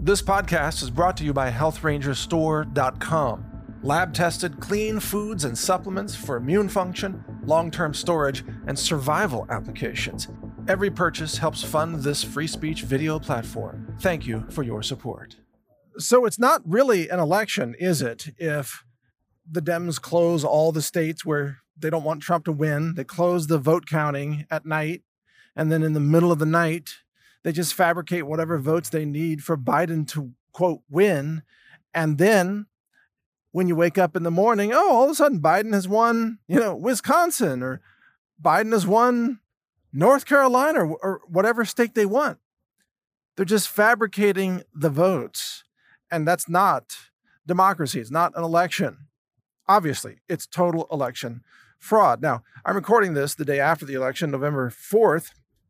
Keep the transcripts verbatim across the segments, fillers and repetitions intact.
This podcast is brought to you by health ranger store dot com. Lab-tested, clean foods and supplements for immune function, long-term storage, and survival applications. Every purchase helps fund this free speech video platform. Thank you for your support. So it's not really an election, is it, if the Dems close all the states where they don't want Trump to win, they close the vote counting at night, and then in the middle of the night, they just fabricate whatever votes they need for Biden to, quote, win, and then when you wake up in the morning, oh, all of a sudden Biden has won, you know, Wisconsin, or Biden has won North Carolina, or, or whatever state they want. They're just fabricating the votes. And that's not democracy. It's not an election. Obviously, it's total election fraud. Now, I'm recording this the day after the election, November fourth,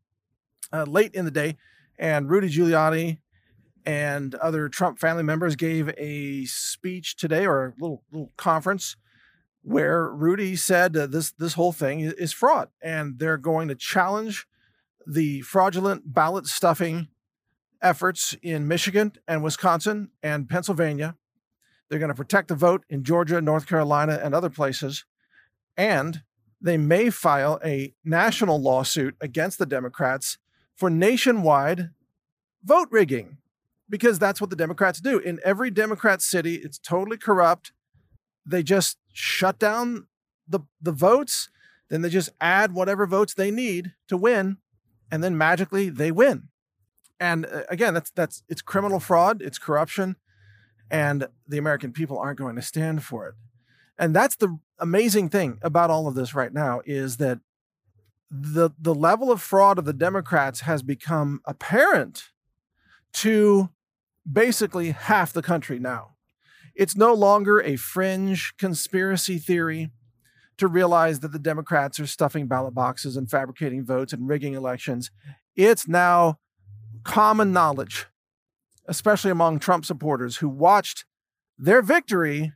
uh, late in the day, and Rudy Giuliani and other Trump family members gave a speech today, or a little little conference, where Rudy said uh, this this whole thing is fraud, and they're going to challenge the fraudulent ballot stuffing efforts in Michigan and Wisconsin and Pennsylvania. They're going to protect the vote in Georgia, North Carolina, and other places, and they may file a national lawsuit against the Democrats for nationwide vote rigging. Because that's what the Democrats do. In every Democrat city, it's totally corrupt. They just shut down the, the votes, then they just add whatever votes they need to win, and then magically they win. And uh, again, that's that's it's criminal fraud, it's corruption, and the American people aren't going to stand for it. And that's the amazing thing about all of this right now, is that the the level of fraud of the Democrats has become apparent to basically half the country now. It's no longer a fringe conspiracy theory to realize that the Democrats are stuffing ballot boxes and fabricating votes and rigging elections. It's now common knowledge, especially among Trump supporters who watched their victory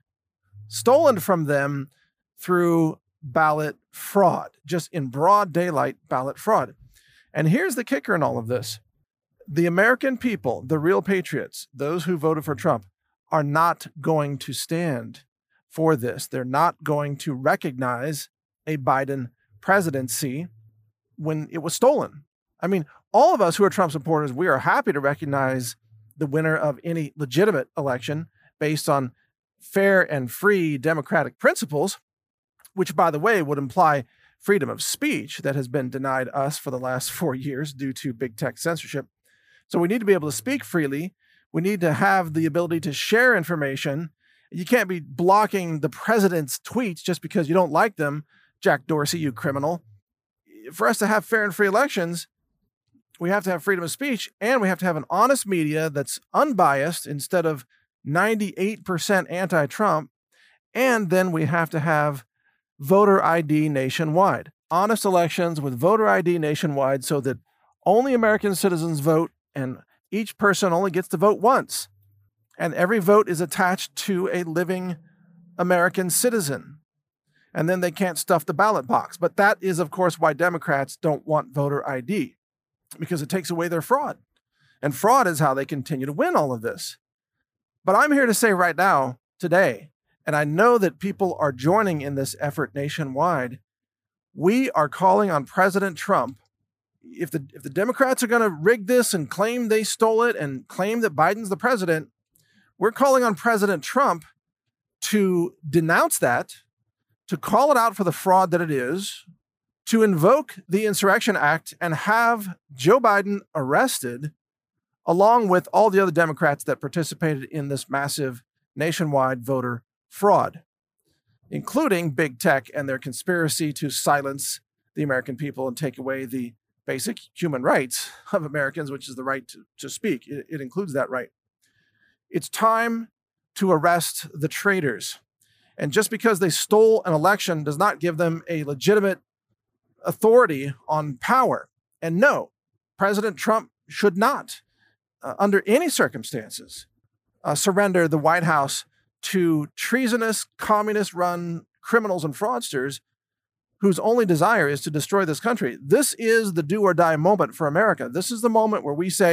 stolen from them through ballot fraud, just in broad daylight ballot fraud. And here's the kicker in all of this. The American people, the real patriots, those who voted for Trump, are not going to stand for this. They're not going to recognize a Biden presidency when it was stolen. I mean, all of us who are Trump supporters, we are happy to recognize the winner of any legitimate election based on fair and free democratic principles, which, by the way, would imply freedom of speech that has been denied us for the last four years due to big tech censorship. So we need to be able to speak freely. We need to have the ability to share information. You can't be blocking the president's tweets just because you don't like them, Jack Dorsey, you criminal. For us to have fair and free elections, we have to have freedom of speech, and we have to have an honest media that's unbiased instead of ninety-eight percent anti-Trump. And then we have to have voter I D nationwide. Honest elections with voter I D nationwide so that only American citizens vote, and each person only gets to vote once. And every vote is attached to a living American citizen. And then they can't stuff the ballot box. But that is, of course, why Democrats don't want voter I D, because it takes away their fraud. And fraud is how they continue to win all of this. But I'm here to say right now, today, and I know that people are joining in this effort nationwide, we are calling on President Trump. If the if the Democrats are going to rig this and claim they stole it and claim that Biden's the president, we're calling on President Trump to denounce that, to call it out for the fraud that it is, to invoke the Insurrection Act and have Joe Biden arrested, along with all the other Democrats that participated in this massive nationwide voter fraud, including big tech and their conspiracy to silence the American people and take away the basic human rights of Americans, which is the right to, to speak. It, it includes that right. It's time to arrest the traitors. And just because they stole an election does not give them a legitimate authority on power. And no, President Trump should not, uh, under any circumstances, uh, surrender the White House to treasonous, communist-run criminals and fraudsters whose only desire is to destroy this country. This is the do or die moment for America. This is the moment where we say,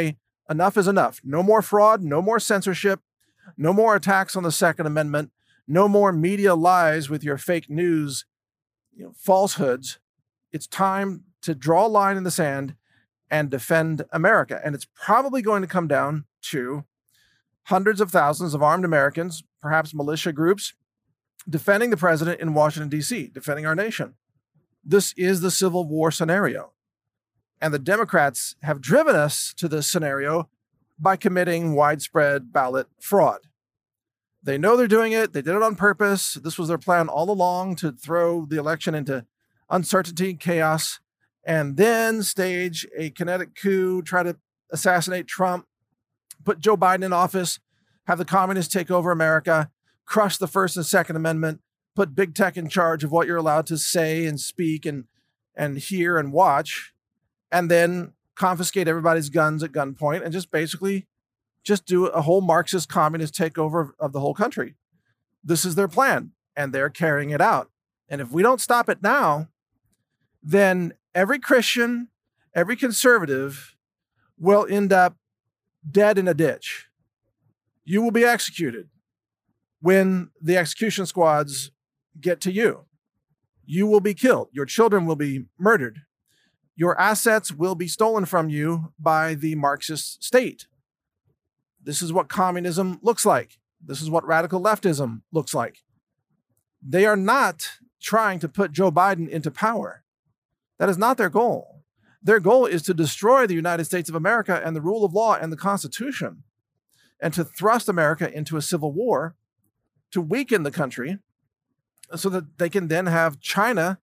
Enough is enough. No more fraud, no more censorship, no more attacks on the Second Amendment, no more media lies with your fake news, you know, falsehoods. It's time to draw a line in the sand and defend America. And it's probably going to come down to hundreds of thousands of armed Americans, perhaps militia groups, defending the president in Washington, D C, defending our nation. This is the Civil War scenario. And the Democrats have driven us to this scenario by committing widespread ballot fraud. They know they're doing it. They did it on purpose. This was their plan all along, to throw the election into uncertainty and chaos, and then stage a kinetic coup, try to assassinate Trump, put Joe Biden in office, have the communists take over America, crush the First and Second Amendment, put big tech in charge of what you're allowed to say and speak and, and hear and watch, and then confiscate everybody's guns at gunpoint and just basically just do a whole Marxist communist takeover of the whole country. This is their plan, and they're carrying it out. And if we don't stop it now, then every Christian, every conservative will end up dead in a ditch. You will be executed when the execution squads get to you. You will be killed. Your children will be murdered. Your assets will be stolen from you by the Marxist state. This is what communism looks like. This is what radical leftism looks like. They are not trying to put Joe Biden into power. That is not their goal. Their goal is to destroy the United States of America and the rule of law and the Constitution, and to thrust America into a civil war, to weaken the country so that they can then have China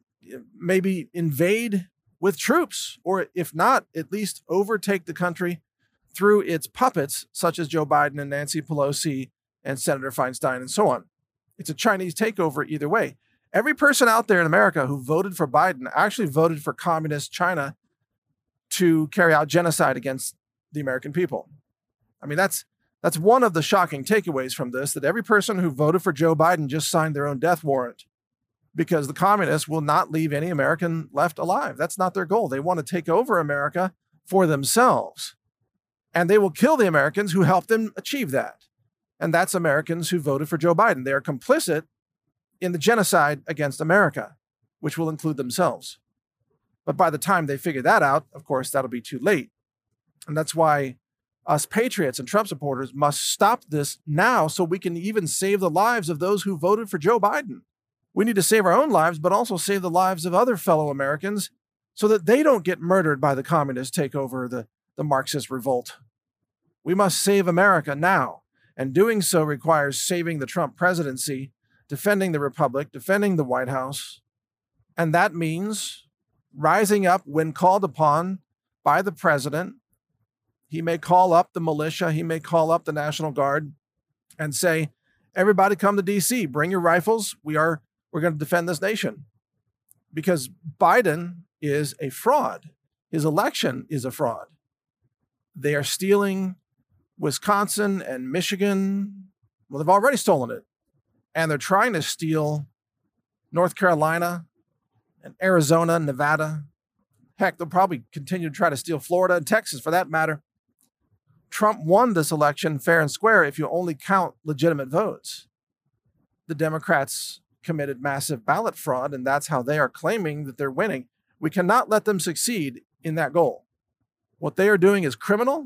maybe invade with troops, or if not, at least overtake the country through its puppets, such as Joe Biden and Nancy Pelosi and Senator Feinstein and so on. It's a Chinese takeover either way. Every person out there in America who voted for Biden actually voted for communist China to carry out genocide against the American people. I mean, that's that's one of the shocking takeaways from this, that every person who voted for Joe Biden just signed their own death warrant, because the communists will not leave any American left alive. That's not their goal. They want to take over America for themselves. And they will kill the Americans who helped them achieve that. And that's Americans who voted for Joe Biden. They are complicit in the genocide against America, which will include themselves. But by the time they figure that out, of course, that'll be too late. And that's why us patriots and Trump supporters must stop this now, so we can even save the lives of those who voted for Joe Biden. We need to save our own lives, but also save the lives of other fellow Americans so that they don't get murdered by the communist takeover, the, the Marxist revolt. We must save America now. And doing so requires saving the Trump presidency, defending the Republic, defending the White House. And that means rising up when called upon by the president. He may call up the militia, he may call up the National Guard and say, everybody come to D C, bring your rifles. We are, we're going to defend this nation. Because Biden is a fraud. His election is a fraud. They are stealing Wisconsin and Michigan. Well, they've already stolen it. And they're trying to steal North Carolina and Arizona, Nevada. Heck, they'll probably continue to try to steal Florida and Texas, for that matter. Trump won this election fair and square if you only count legitimate votes. The Democrats committed massive ballot fraud, and that's how they are claiming that they're winning. We cannot let them succeed in that goal. What they are doing is criminal.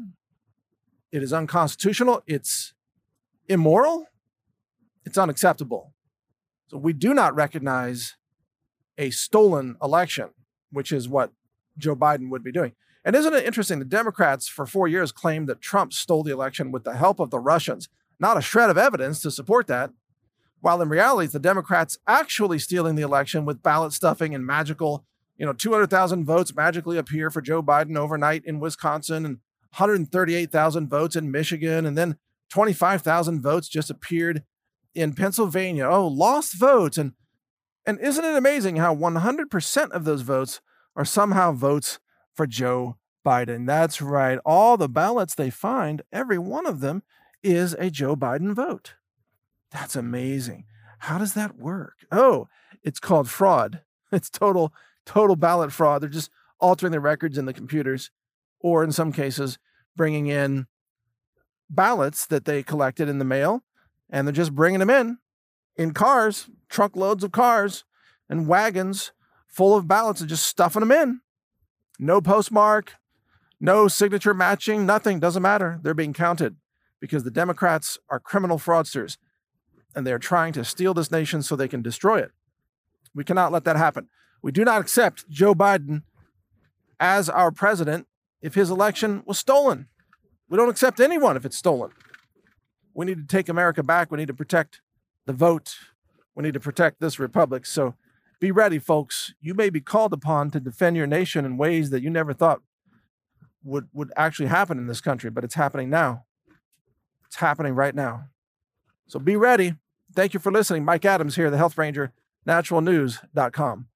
It is unconstitutional. It's immoral. It's unacceptable. So we do not recognize a stolen election, which is what Joe Biden would be doing. And isn't it interesting? The Democrats for four years claimed that Trump stole the election with the help of the Russians. Not a shred of evidence to support that. While in reality, it's the Democrats actually stealing the election with ballot stuffing and magical, you know, two hundred thousand votes magically appear for Joe Biden overnight in Wisconsin, and one hundred thirty-eight thousand votes in Michigan, and then twenty-five thousand votes just appeared in Pennsylvania. Oh, lost votes. And, and isn't it amazing how one hundred percent of those votes are somehow votes for Joe Biden? That's right. All the ballots they find, every one of them is a Joe Biden vote. That's amazing. How does that work? Oh, it's called fraud. It's total, total ballot fraud. They're just altering the records in the computers, or in some cases, bringing in ballots that they collected in the mail, and they're just bringing them in in cars, truckloads of cars and wagons full of ballots and just stuffing them in. No postmark, no signature matching, nothing, doesn't matter. They're being counted because the Democrats are criminal fraudsters and they're trying to steal this nation so they can destroy it. We cannot let that happen. We do not accept Joe Biden as our president if his election was stolen. We don't accept anyone if it's stolen. We need to take America back. We need to protect the vote. We need to protect this republic. So be ready, folks. You may be called upon to defend your nation in ways that you never thought would, would actually happen in this country, but it's happening now. It's happening right now. So be ready. Thank you for listening. Mike Adams here, the Health Ranger, natural news dot com.